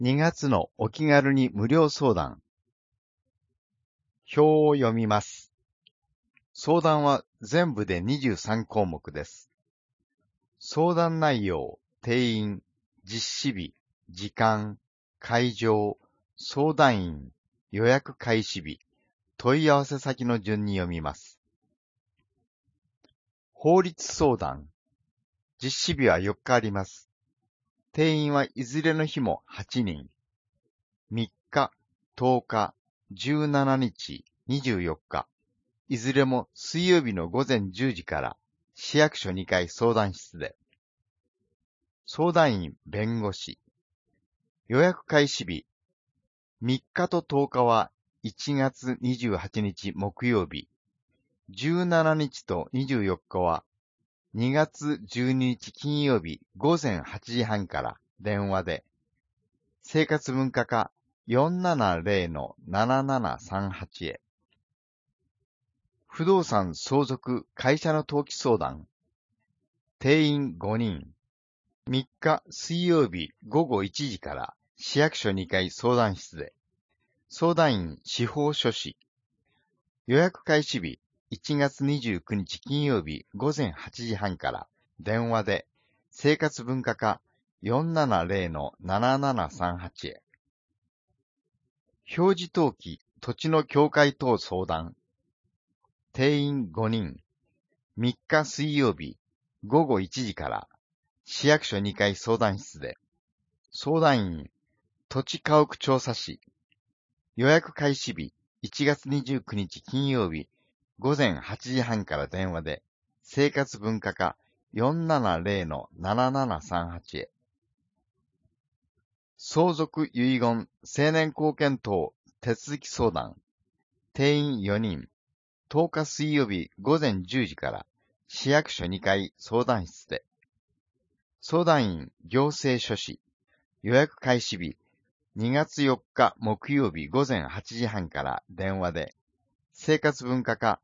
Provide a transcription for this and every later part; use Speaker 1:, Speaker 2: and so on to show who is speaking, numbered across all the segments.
Speaker 1: 2月のお気軽に無料相談。表を読みます。相談は全部で23項目です。相談内容、定員、実施日、時間、会場、相談員、予約開始日、問い合わせ先の順に読みます。法律相談。実施日は4日あります。定員はいずれの日も8人。3日、10日、17日、24日。いずれも水曜日の午前10時から市役所2階相談室で。相談員、弁護士。予約開始日。3日と10日は1月28日木曜日。17日と24日は2月12日金曜日午前8時半から電話で。生活文化課 470-7738 へ。不動産相続会社の登記相談。定員5人。3日水曜日午後1時から市役所2階相談室で。相談員司法書士。予約開始日1月29日金曜日午前8時半から電話で。生活文化課 470-7738 へ。表示登記土地の境界等相談。定員5人。3日水曜日午後1時から市役所2階相談室で。相談員土地家屋調査士。予約開始日1月29日金曜日午前8時半から電話で。生活文化課 470-7738 へ。相続遺言成年後見等手続き相談。定員4人。10日水曜日午前10時から市役所2階相談室で。相談員行政書士。予約開始日2月4日木曜日午前8時半から電話で。生活文化課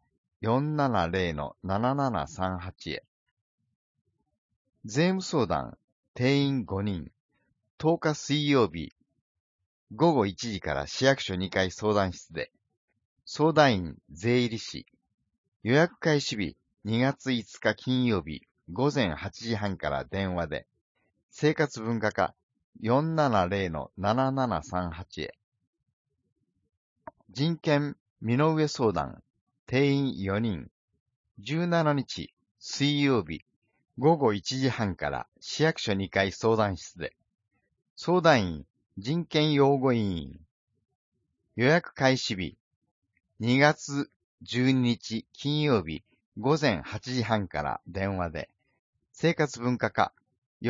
Speaker 1: 470-7738 へ。税務相談定員5人。10日水曜日午後1時から市役所2階相談室で。相談員税理士。予約開始日2月5日金曜日午前8時半から電話で。生活文化課 470-7738 へ。人権身の上相談定員4人。17日水曜日午後1時半から市役所2階相談室で。相談員人権擁護委員。予約開始日2月12日金曜日午前8時半から電話で。生活文化課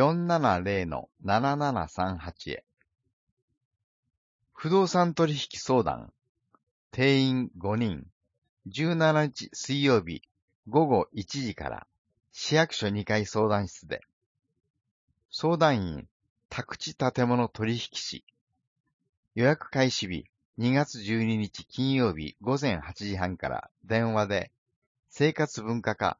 Speaker 1: 470-7738 へ。不動産取引相談。定員5人。17日水曜日午後1時から市役所2階相談室で。相談員宅地建物取引士。予約開始日2月12日金曜日午前8時半から電話で。生活文化課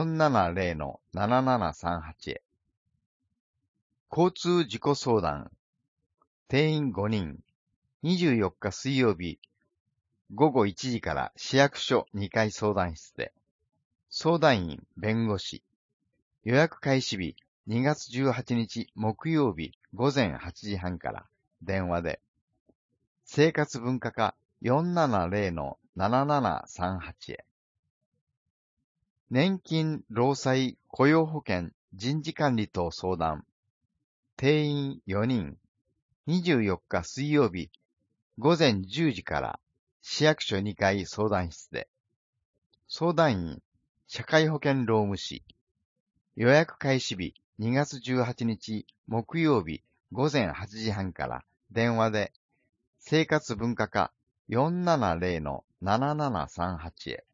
Speaker 1: 470-7738 へ。交通事故相談。定員5人。24日水曜日午後1時から市役所2階相談室で。相談員弁護士。予約開始日2月18日木曜日午前8時半から電話で。生活文化課 470-7738 へ。年金、労災、雇用保険、人事管理等相談。定員4人。24日水曜日午前10時から市役所2階相談室で。相談員社会保険労務士。予約開始日2月18日木曜日午前8時半から電話で。生活文化課 470-7738 へ。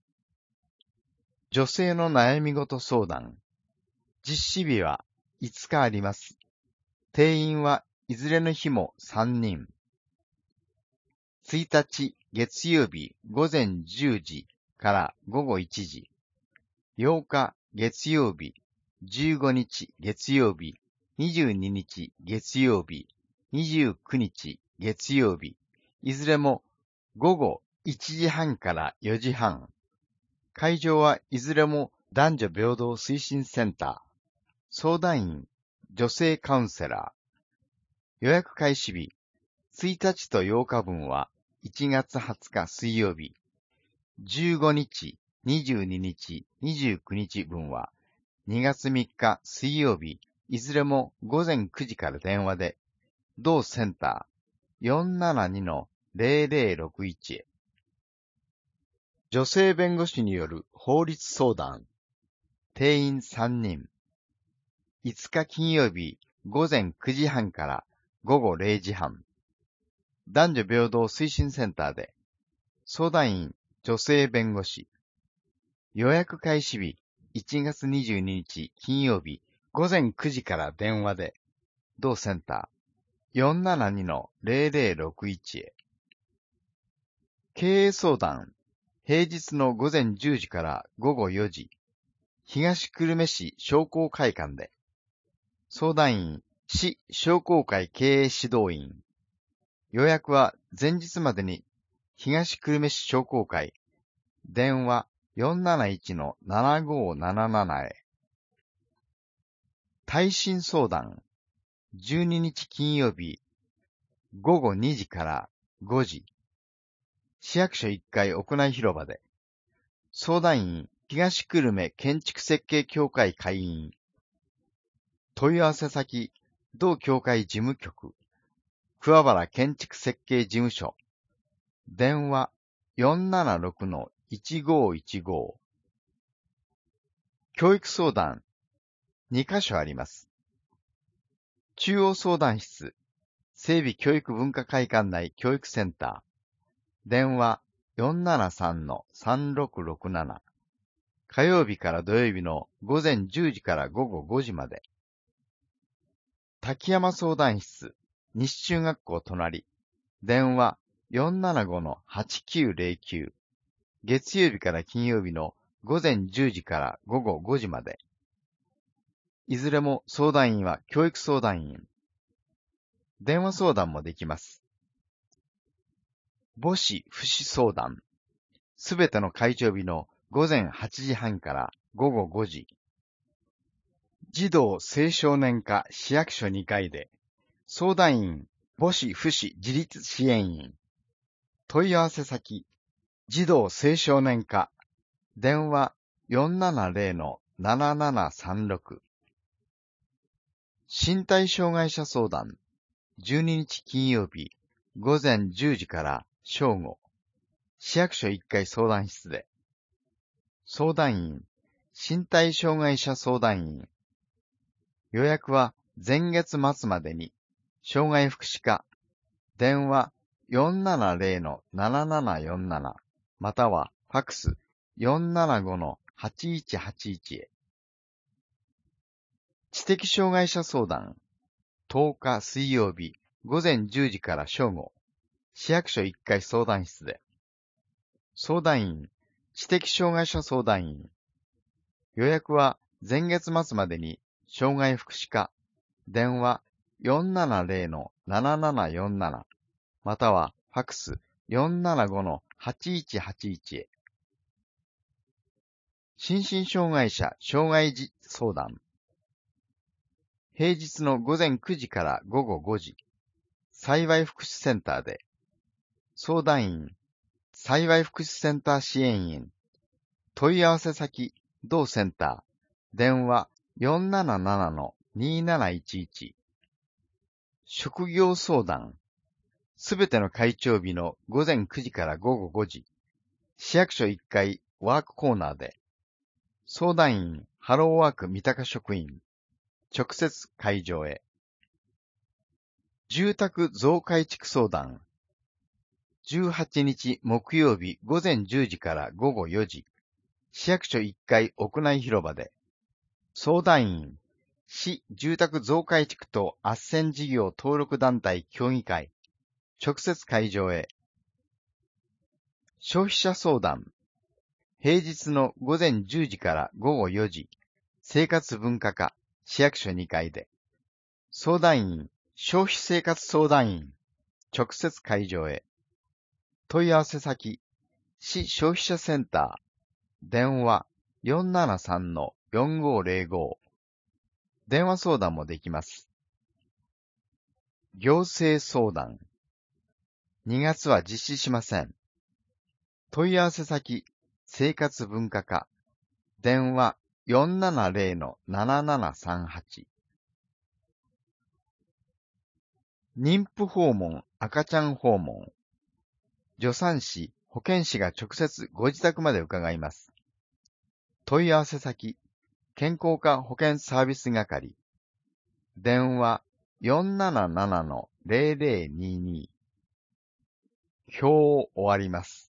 Speaker 1: 女性の悩み事相談。実施日は5日あります。定員はいずれの日も3人。1日月曜日午前10時から午後1時。8日月曜日、15日月曜日、22日月曜日、 29日月曜日、いずれも午後1時半から4時半。会場はいずれも男女平等推進センター。相談員、女性カウンセラー。予約開始日、1日と8日分は1月20日水曜日。15日、22日、29日分は2月3日水曜日、いずれも午前9時から電話で、同センター 472-0061 へ。女性弁護士による法律相談。定員3人。5日金曜日午前9時半から午後0時半。男女平等推進センターで、相談員女性弁護士。予約開始日1月22日金曜日午前9時から電話で、同センター 472-0061 へ。経営相談。平日の午前10時から午後4時。東久留米市商工会館で。相談員、市商工会経営指導員。予約は前日までに東久留米市商工会。電話 471-7577 へ。耐震相談。12日金曜日午後2時から5時。市役所1階屋内広場で。相談員、東久留米建築設計協会会員。問い合わせ先、同協会事務局。桑原建築設計事務所。電話 476-1515。教育相談。2カ所あります。中央相談室。整備教育文化会館内教育センター。電話 473-3667。火曜日から土曜日の午前10時から午後5時まで。滝山相談室。西中学校隣。電話 475-8909。月曜日から金曜日の午前10時から午後5時まで。いずれも相談員は教育相談員。電話相談もできます。母子父子相談。すべての会場日の午前8時半から午後5時。児童青少年課市役所2階で。相談員、母子父子自立支援員。問い合わせ先、児童青少年課。電話 470-7736。身体障害者相談。12日金曜日、午前10時から正午。市役所1階相談室で。相談員、身体障害者相談員。予約は前月末までに。障害福祉課。電話 470-7747。またはファクス 475-8181 へ。知的障害者相談。10日水曜日午前10時から正午。市役所1階相談室で。相談員、知的障害者相談員。予約は前月末までに。障害福祉課。電話 470-7747。またはファクス 475-8181 へ。心身障害者障害児相談。平日の午前9時から午後5時。幸い福祉センターで。相談員、幸い福祉センター支援員。問い合わせ先、同センター。電話 477-2711。職業相談。すべての会長日の午前9時から午後5時。市役所1階ワークコーナーで。相談員、ハローワーク三鷹職員。直接会場へ。住宅増改築相談。18日木曜日午前10時から午後4時。市役所1階屋内広場で。相談員、市住宅増改築と斡旋事業登録団体協議会。直接会場へ。消費者相談。平日の午前10時から午後4時。生活文化課市役所2階で。相談員、 消費生活相談員、直接会場へ。問い合わせ先、市消費者センター、電話473-4505。電話相談もできます。行政相談。2月は実施しません。問い合わせ先、生活文化課。電話470-7738。妊婦訪問、赤ちゃん訪問。助産師、保健師が直接ご自宅まで伺います。問い合わせ先、健康課保健サービス係。電話477-0022。表を終わります。